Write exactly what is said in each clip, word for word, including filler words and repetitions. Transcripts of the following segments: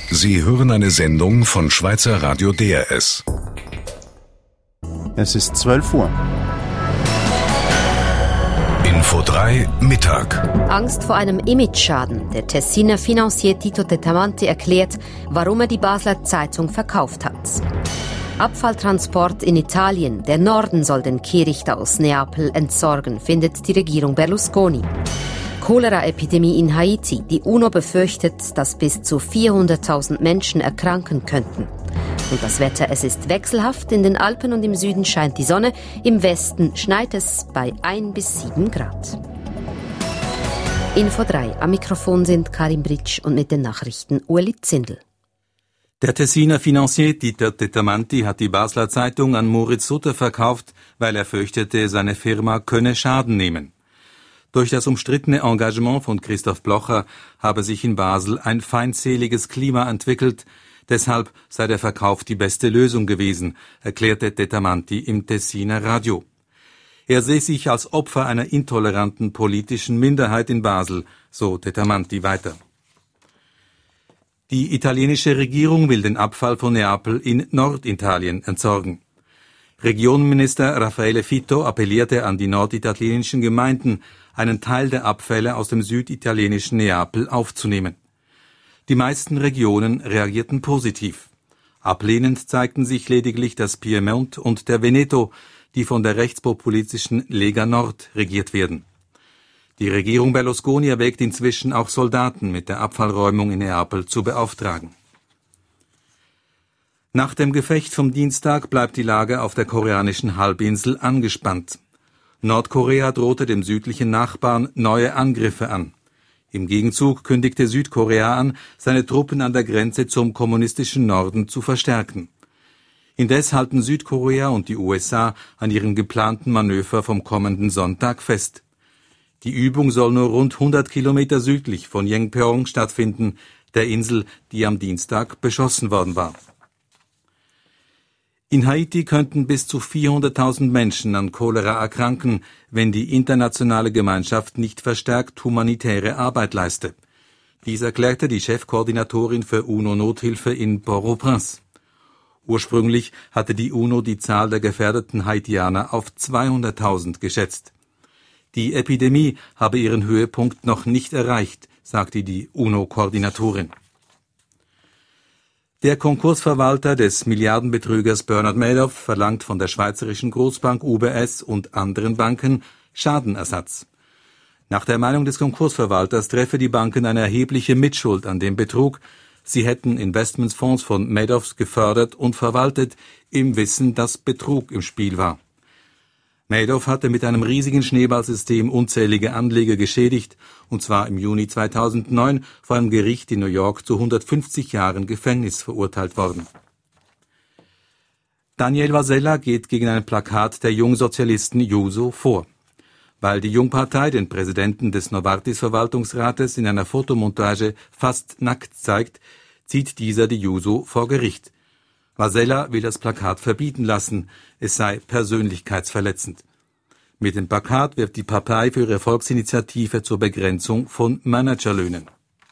Sie hören eine Sendung von Schweizer Radio D R S. Es ist zwölf Uhr. Info drei Mittag. Angst vor einem Imageschaden. Der Tessiner Financier Tito Tettamanti erklärt, warum er die Basler Zeitung verkauft hat. Abfalltransport in Italien. Der Norden soll den Kehricht aus Neapel entsorgen, findet die Regierung Berlusconi. Cholera-Epidemie in Haiti. Die UNO befürchtet, dass bis zu vierhunderttausend Menschen erkranken könnten. Und das Wetter, es ist wechselhaft. In den Alpen und im Süden scheint die Sonne. Im Westen schneit es bei ein bis sieben Grad. Info drei. Am Mikrofon sind Karin Britsch und mit den Nachrichten Ueli Zindel. Der Tessiner Financier Tito Tettamanti hat die Basler Zeitung an Moritz Sutter verkauft, weil er fürchtete, seine Firma könne Schaden nehmen. Durch das umstrittene Engagement von Christoph Blocher habe sich in Basel ein feindseliges Klima entwickelt. Deshalb sei der Verkauf die beste Lösung gewesen, erklärte Tettamanti im Tessiner Radio. Er sehe sich als Opfer einer intoleranten politischen Minderheit in Basel, so Tettamanti weiter. Die italienische Regierung will den Abfall von Neapel in Norditalien entsorgen. Regionenminister Raffaele Fitto appellierte an die norditalienischen Gemeinden, einen Teil der Abfälle aus dem süditalienischen Neapel aufzunehmen. Die meisten Regionen reagierten positiv. Ablehnend zeigten sich lediglich das Piemont und der Veneto, die von der rechtspopulistischen Lega Nord regiert werden. Die Regierung Berlusconi erwägt inzwischen auch Soldaten mit der Abfallräumung in Neapel zu beauftragen. Nach dem Gefecht vom Dienstag bleibt die Lage auf der koreanischen Halbinsel angespannt. Nordkorea drohte dem südlichen Nachbarn neue Angriffe an. Im Gegenzug kündigte Südkorea an, seine Truppen an der Grenze zum kommunistischen Norden zu verstärken. Indes halten Südkorea und die U S A an ihrem geplanten Manöver vom kommenden Sonntag fest. Die Übung soll nur rund hundert Kilometer südlich von Yeonpyeong stattfinden, der Insel, die am Dienstag beschossen worden war. In Haiti könnten bis zu vierhunderttausend Menschen an Cholera erkranken, wenn die internationale Gemeinschaft nicht verstärkt humanitäre Arbeit leiste. Dies erklärte die Chefkoordinatorin für UNO-Nothilfe in Port-au-Prince. Ursprünglich hatte die UNO die Zahl der gefährdeten Haitianer auf zweihunderttausend geschätzt. Die Epidemie habe ihren Höhepunkt noch nicht erreicht, sagte die UNO-Koordinatorin. Der Konkursverwalter des Milliardenbetrügers Bernard Madoff verlangt von der schweizerischen Großbank U B S und anderen Banken Schadenersatz. Nach der Meinung des Konkursverwalters treffe die Banken eine erhebliche Mitschuld an dem Betrug. Sie hätten Investmentsfonds von Madoffs gefördert und verwaltet, im Wissen, dass Betrug im Spiel war. Madoff hatte mit einem riesigen Schneeballsystem unzählige Anleger geschädigt, und zwar im Juni zweitausendneun vor einem Gericht in New York zu hundertfünfzig Jahren Gefängnis verurteilt worden. Daniel Vasella geht gegen ein Plakat der Jungsozialisten Juso vor. Weil die Jungpartei den Präsidenten des Novartis-Verwaltungsrates in einer Fotomontage fast nackt zeigt, zieht dieser die Juso vor Gericht. Vasella will das Plakat verbieten lassen, es sei persönlichkeitsverletzend. Mit dem Plakat wirbt die Partei für ihre Volksinitiative zur Begrenzung von Managerlöhnen.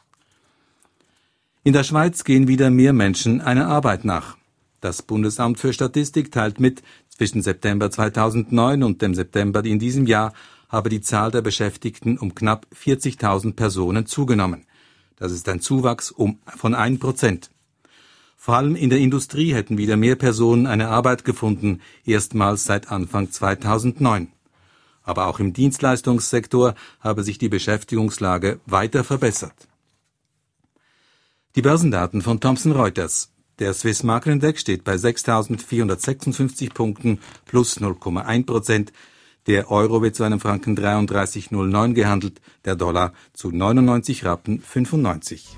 In der Schweiz gehen wieder mehr Menschen einer Arbeit nach. Das Bundesamt für Statistik teilt mit, zwischen September zweitausendneun und dem September in diesem Jahr habe die Zahl der Beschäftigten um knapp vierzigtausend Personen zugenommen. Das ist ein Zuwachs um von ein Prozent. Vor allem in der Industrie hätten wieder mehr Personen eine Arbeit gefunden, erstmals seit Anfang zweitausendneun. Aber auch im Dienstleistungssektor habe sich die Beschäftigungslage weiter verbessert. Die Börsendaten von Thomson Reuters. Der Swiss Market Index steht bei sechstausendvierhundertsechsundfünfzig Punkten plus null Komma eins Prozent. Der Euro wird zu einem Franken dreiunddreißig Komma null neun gehandelt, der Dollar zu neunundneunzig Rappen fünfundneunzig.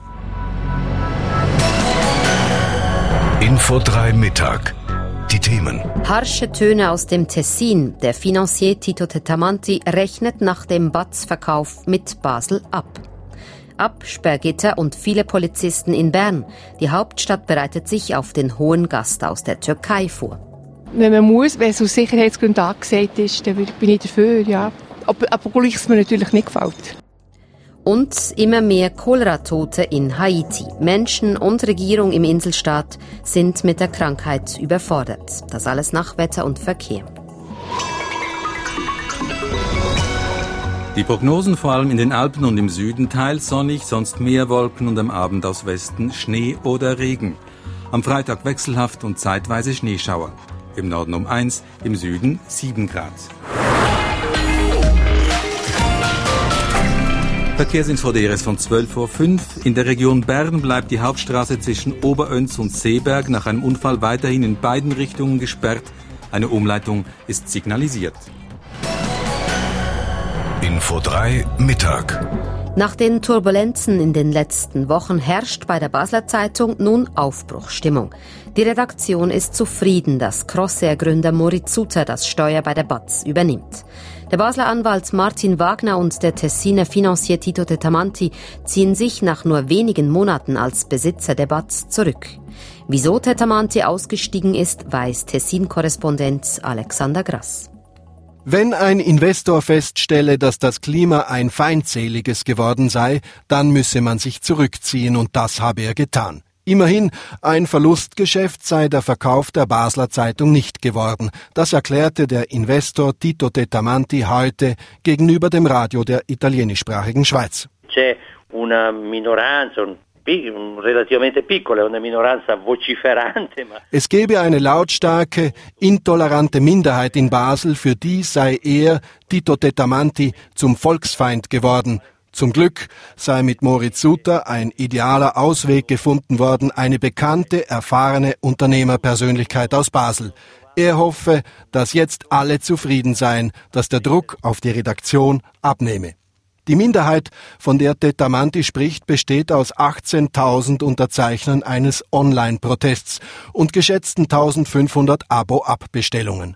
Info drei Mittag. Die Themen. Harsche Töne aus dem Tessin. Der Financier Tito Tettamanti rechnet nach dem B A Z-Verkauf mit Basel ab. Absperrgitter und viele Polizisten in Bern. Die Hauptstadt bereitet sich auf den hohen Gast aus der Türkei vor. Wenn man muss, wenn es aus Sicherheitsgründen angesagt ist, dann bin ich dafür, ja. Aber, aber gleich es mir natürlich nicht gefällt. Und immer mehr Cholera-Tote in Haiti. Menschen und Regierung im Inselstaat sind mit der Krankheit überfordert. Das alles nach Wetter und Verkehr. Die Prognosen vor allem in den Alpen und im Süden teils sonnig, sonst mehr Wolken und am Abend aus Westen Schnee oder Regen. Am Freitag wechselhaft und zeitweise Schneeschauer. Im Norden um eins, im Süden sieben Grad. Verkehrsinfo D R S von zwölf Uhr fünf. In der Region Bern bleibt die Hauptstraße zwischen Oberöns und Seeberg nach einem Unfall weiterhin in beiden Richtungen gesperrt. Eine Umleitung ist signalisiert. Info drei Mittag. Nach den Turbulenzen in den letzten Wochen herrscht bei der Basler Zeitung nun Aufbruchsstimmung. Die Redaktion ist zufrieden, dass Crossair-Gründer Moritz Suter das Steuer bei der B A Z übernimmt. Der Basler Anwalt Martin Wagner und der Tessiner Financier Tito Tettamanti ziehen sich nach nur wenigen Monaten als Besitzer der B A Z zurück. Wieso Tettamanti ausgestiegen ist, weiß Tessin-Korrespondent Alexander Grass. Wenn ein Investor feststelle, dass das Klima ein feindseliges geworden sei, dann müsse man sich zurückziehen, und das habe er getan. Immerhin, ein Verlustgeschäft sei der Verkauf der Basler Zeitung nicht geworden. Das erklärte der Investor Tito Tettamanti heute gegenüber dem Radio der italienischsprachigen Schweiz. C'è una minoranza, un relativamente piccola, una minoranza vociferante. Es gebe eine lautstarke, intolerante Minderheit in Basel, für die sei er, Tito Tettamanti, zum Volksfeind geworden. Zum Glück sei mit Moritz Suter ein idealer Ausweg gefunden worden, eine bekannte, erfahrene Unternehmerpersönlichkeit aus Basel. Er hoffe, dass jetzt alle zufrieden seien, dass der Druck auf die Redaktion abnehme. Die Minderheit, von der Tettamanti spricht, besteht aus achtzehntausend Unterzeichnern eines Online-Protests und geschätzten eintausendfünfhundert Abo-Abbestellungen.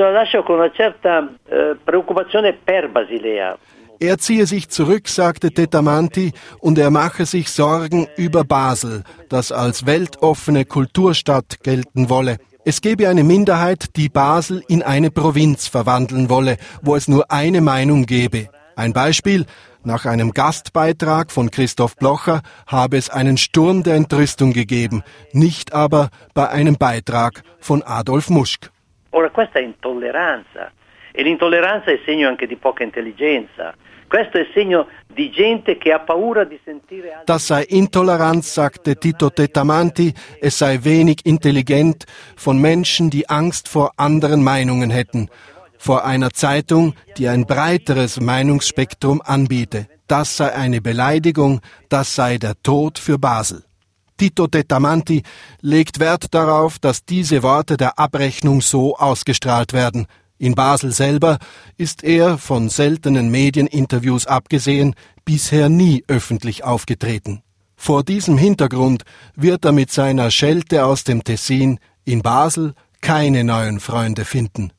Er ziehe sich zurück, sagte Tettamanti, und er mache sich Sorgen über Basel, das als weltoffene Kulturstadt gelten wolle. Es gebe eine Minderheit, die Basel in eine Provinz verwandeln wolle, wo es nur eine Meinung gebe. Ein Beispiel: Nach einem Gastbeitrag von Christoph Blocher habe es einen Sturm der Entrüstung gegeben, nicht aber bei einem Beitrag von Adolf Muschk. Ora, questa è intolleranza. E l'intolleranza è segno anche di poca intelligenza. Questo è segno di gente che ha paura di sentire altri. Das sei Intoleranz, sagte Tito Tettamanti. Es sei wenig intelligent von Menschen, die Angst vor anderen Meinungen hätten. Vor einer Zeitung, die ein breiteres Meinungsspektrum anbiete. Das sei eine Beleidigung, das sei der Tod für Basel. Tito Tettamanti legt Wert darauf, dass diese Worte der Abrechnung so ausgestrahlt werden. In Basel selber ist er, von seltenen Medieninterviews abgesehen, bisher nie öffentlich aufgetreten. Vor diesem Hintergrund wird er mit seiner Schelte aus dem Tessin in Basel keine neuen Freunde finden.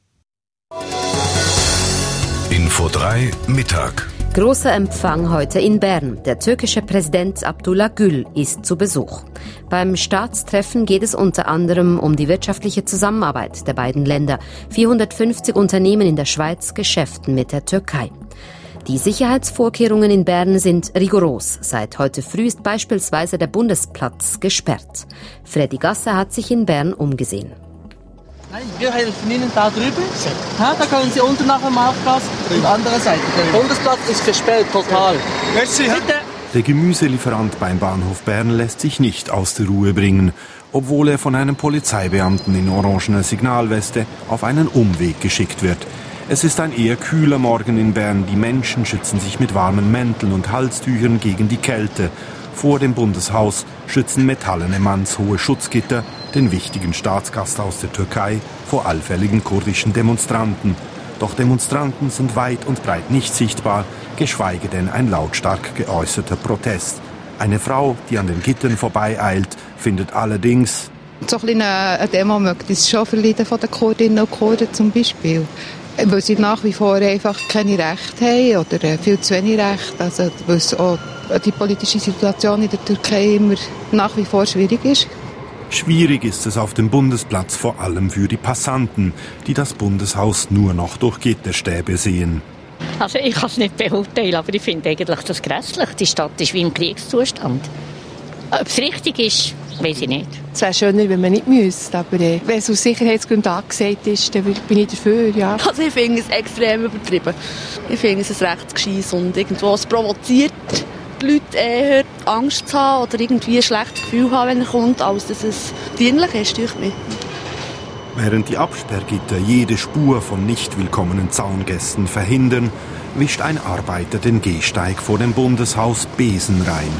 Info drei Mittag. Großer Empfang heute in Bern. Der türkische Präsident Abdullah Gül ist zu Besuch. Beim Staatstreffen geht es unter anderem um die wirtschaftliche Zusammenarbeit der beiden Länder. vierhundertfünfzig Unternehmen in der Schweiz geschäften mit der Türkei. Die Sicherheitsvorkehrungen in Bern sind rigoros. Seit heute früh ist beispielsweise der Bundesplatz gesperrt. Freddy Gasser hat sich in Bern umgesehen. Nein, wir helfen Ihnen da drüben. Ja, da können Sie unten nach dem Marktplatz und andere Seite. Der Bundesplatz ist gesperrt, total. Merci. Bitte. Der Gemüselieferant beim Bahnhof Bern lässt sich nicht aus der Ruhe bringen, obwohl er von einem Polizeibeamten in orangener Signalweste auf einen Umweg geschickt wird. Es ist ein eher kühler Morgen in Bern. Die Menschen schützen sich mit warmen Mänteln und Halstüchern gegen die Kälte. Vor dem Bundeshaus schützen metallene mannshohe Schutzgitter den wichtigen Staatsgast aus der Türkei vor allfälligen kurdischen Demonstranten. Doch Demonstranten sind weit und breit nicht sichtbar, geschweige denn ein lautstark geäußerter Protest. Eine Frau, die an den Gittern vorbeieilt, findet allerdings: So ein bisschen eine Demo möchte ich schon verleiden von den Kurdinnen und Kurden zum Beispiel. Weil sie nach wie vor einfach keine Rechte haben oder viel zu wenig Rechte. Also, weil es auch die politische Situation in der Türkei immer nach wie vor schwierig ist. Schwierig ist es auf dem Bundesplatz, vor allem für die Passanten, die das Bundeshaus nur noch durch Gitterstäbe sehen. Also ich kann es nicht beurteilen, aber ich finde eigentlich das grässlich. Die Stadt ist wie im Kriegszustand. Ob es richtig ist, weiß ich nicht. Es wäre schöner, wenn man nicht müsste, aber äh, wenn es aus Sicherheitsgründen angesagt ist, dann bin ich dafür, ja. Also ich finde es extrem übertrieben. Ich finde es ein Rechtsgescheiss und irgendwo es provoziert die Leute eher Angst zu haben oder irgendwie ein schlechtes Gefühl haben, wenn er kommt, als dass es dienlich ist, durch mich. Während die Absperrgitter jede Spur von nicht willkommenen Zaungästen verhindern, wischt ein Arbeiter den Gehsteig vor dem Bundeshaus Besen rein.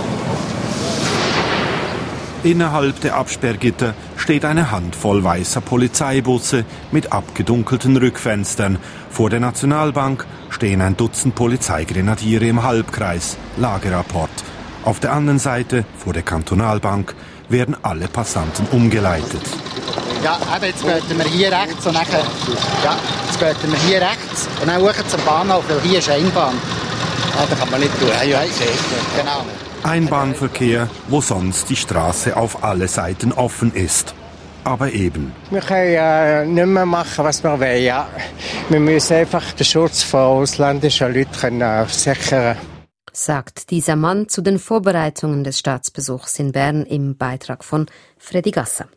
Innerhalb der Absperrgitter steht eine Handvoll weißer Polizeibusse mit abgedunkelten Rückfenstern. Vor der Nationalbank stehen ein Dutzend Polizeigrenadiere im Halbkreis. Lagerapport. Auf der anderen Seite, vor der Kantonalbank, werden alle Passanten umgeleitet. Ja, eben, jetzt gehen wir hier rechts und nachher, ja, jetzt gehen wir hier rechts und dann hoch zum Bahnhof, weil hier ist Einbahn. Ja, da kann man nicht tun. Ja, ja, genau. Einbahnverkehr, wo sonst die Straße auf alle Seiten offen ist. Aber eben. Wir können ja nicht mehr machen, was wir wollen. Ja. Wir müssen einfach den Schutz von ausländischen Leuten sichern. Sagt dieser Mann zu den Vorbereitungen des Staatsbesuchs in Bern im Beitrag von Freddy Gasser.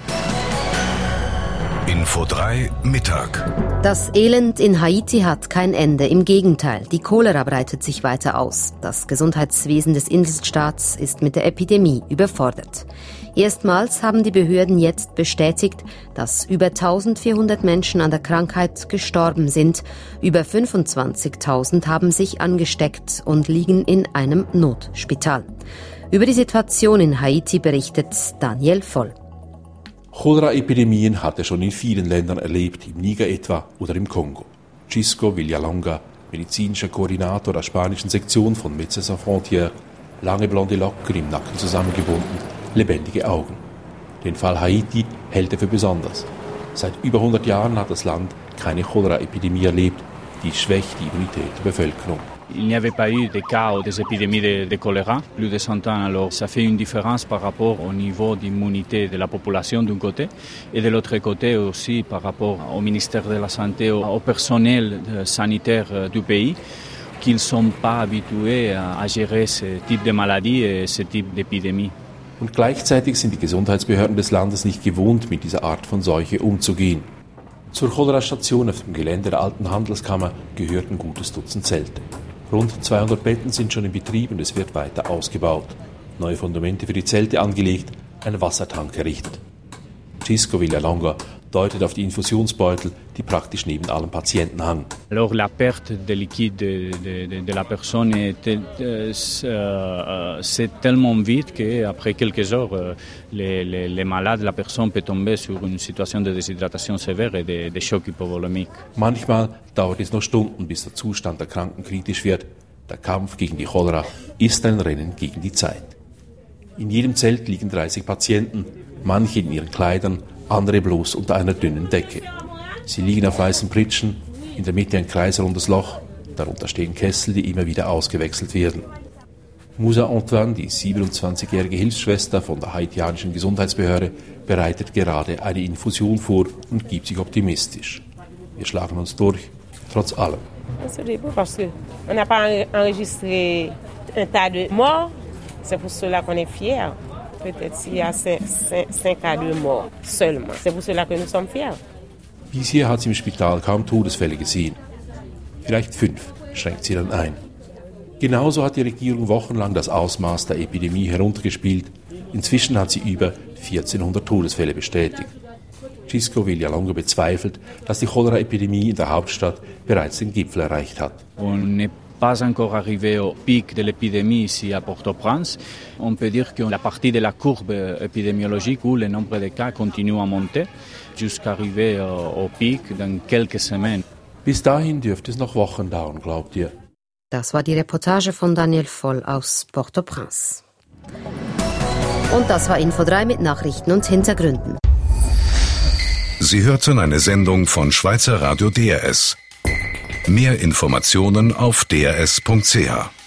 Info drei Mittag. Das Elend in Haiti hat kein Ende. Im Gegenteil, die Cholera breitet sich weiter aus. Das Gesundheitswesen des Inselstaats ist mit der Epidemie überfordert. Erstmals haben die Behörden jetzt bestätigt, dass über eintausendvierhundert Menschen an der Krankheit gestorben sind. Über fünfundzwanzigtausend haben sich angesteckt und liegen in einem Notspital. Über die Situation in Haiti berichtet Daniel Voll. Cholera-Epidemien hat er schon in vielen Ländern erlebt, im Niger etwa oder im Kongo. Cisco Villalonga, medizinischer Koordinator der spanischen Sektion von Médecins Sans Frontières, lange blonde Locken im Nacken zusammengebunden, lebendige Augen. Den Fall Haiti hält er für besonders. Seit über hundert Jahren hat das Land keine Cholera-Epidemie erlebt, die schwächt die Immunität der Bevölkerung. Il n'y avait pas eu de cas ou des épidémies de, de choléra, plus de cent ans. Alors ça fait une différence par rapport au niveau d'immunité de la population d'un côté et de l'autre côté aussi par rapport au ministère de la Santé, au, au personnel sanitaire du pays qui ne sont pas habitués à, à gérer ce type de maladie et ce type d'épidémie. Und gleichzeitig sind die Gesundheitsbehörden des Landes nicht gewohnt, mit dieser Art von Seuche umzugehen. Zur Cholera-Station auf dem Gelände der alten Handelskammer gehört ein gutes Dutzend Zelte. Rund zweihundert Betten sind schon in Betrieb und es wird weiter ausgebaut. Neue Fundamente für die Zelte angelegt, ein Wassertank errichtet. Cisco Villalonga deutet auf die Infusionsbeutel, die praktisch neben allen Patienten hangen. Alors la perte de liquide de, de, de la personne est, euh, c'est tellement vite qu'après quelques heures, les, les, les malades, la personne peut tomber sur une situation de déshydratation sévère et de, de choc hypovolémique. Manchmal dauert es noch Stunden, bis der Zustand der Kranken kritisch wird. Der Kampf gegen die Cholera ist ein Rennen gegen die Zeit. In jedem Zelt liegen dreißig Patienten, manche in ihren Kleidern, andere bloß unter einer dünnen Decke. Sie liegen auf weißen Pritschen, in der Mitte ein kreisrundes Loch, darunter stehen Kessel, die immer wieder ausgewechselt werden. Musa Antoine, die siebenundzwanzigjährige Hilfsschwester von der haitianischen Gesundheitsbehörde, bereitet gerade eine Infusion vor und gibt sich optimistisch. Wir schlagen uns durch, trotz allem. On n'a pas enregistré un tas de morts, c'est pour cela qu'on est fiers. Peut-être s'il y a cinq cas de morts seulement. C'est pour cela que nous sommes fiers. Bisher hat sie im Spital kaum Todesfälle gesehen. Vielleicht fünf, schränkt sie dann ein. Genauso hat die Regierung wochenlang das Ausmaß der Epidemie heruntergespielt. Inzwischen hat sie über vierzehnhundert Todesfälle bestätigt. Cisco Villalonga bezweifelt, dass die Cholera-Epidemie in der Hauptstadt bereits den Gipfel erreicht hat. Pas encore arrivé au pic de l'épidémie ici à Port-au-Prince. On peut dire que la partie de la courbe épidémiologique où le nombre de cas continue à monter jusqu'à arriver au pic dans quelques semaines. Bis dahin dürfte es noch Wochen dauern, glaubt ihr? Das war die Reportage von Daniel Voll aus Port-au-Prince. Und das war Info drei mit Nachrichten und Hintergründen. Sie hörten eine Sendung von Schweizer Radio D R S. Mehr Informationen auf d r s punkt c h.